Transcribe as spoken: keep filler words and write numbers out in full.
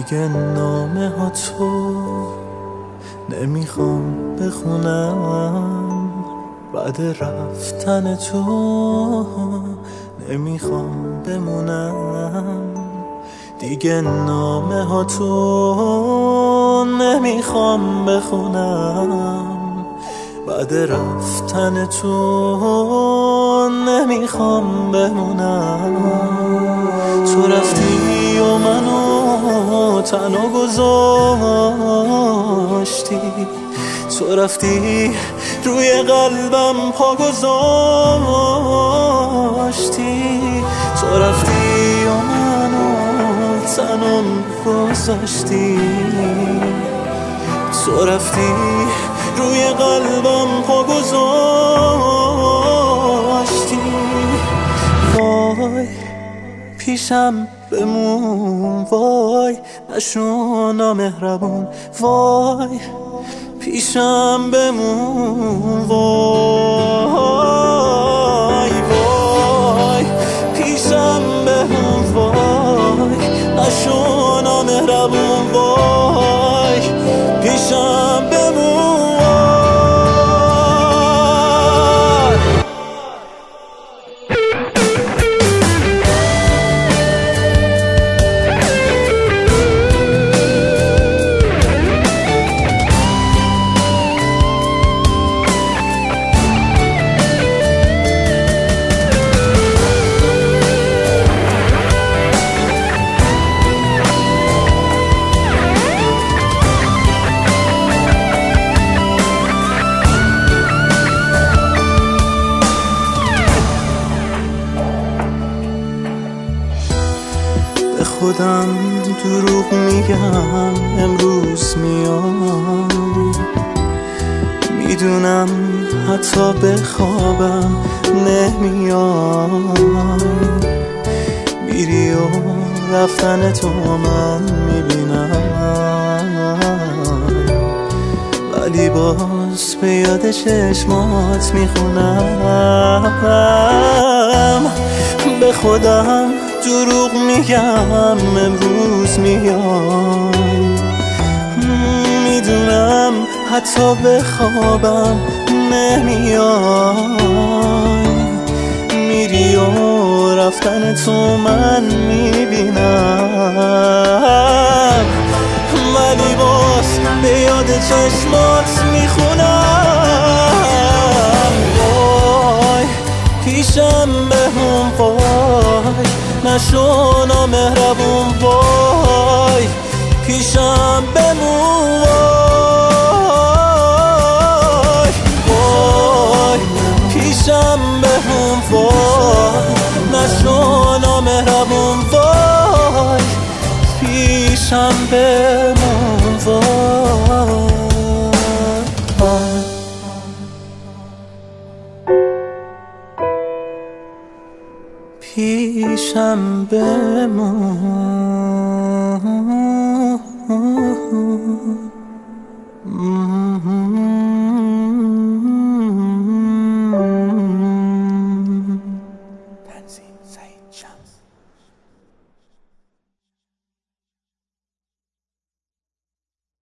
دیگه نامه ها تو نمیخوام بخونم، بعد رفتن تو نمیخوام بمونم. دیگه نامه ها تو نمیخوام بخونم، بعد رفتن تو نمیخوام بمونم. تو رفتی و منو تنها گذاشتی، تو رفتی روی قلبم پا گذاشتی، تو رفتی و منو تنها گذاشتی، تو رفتی روی قلبم پا گذاشتی. وای پیشم بمون، وای نشو نامهربون، وای پیشم بمون، وای وای پیشم بمون، وای نشو نامهربون، وای پیشم بمون. خودم دروغ میگم امروز میام، میدونم حتی بخوابم نمیام. میری و رفتن تو من میبینم، ولی باز به یاد چشمات میخونم. به خودم دروغ میگم امروز میام، میدونم حتی بخوابم نمیای. میری و رفتن تو من میبینم، ولی باز به یاد چشمات میخونم. وای پیشم بمون، وای نشو نامهربون، وای پیشم بمون، وای وای پیشم بمون، وای نشو نامهربون، وای پیشم بمون، وای پیشم بمون.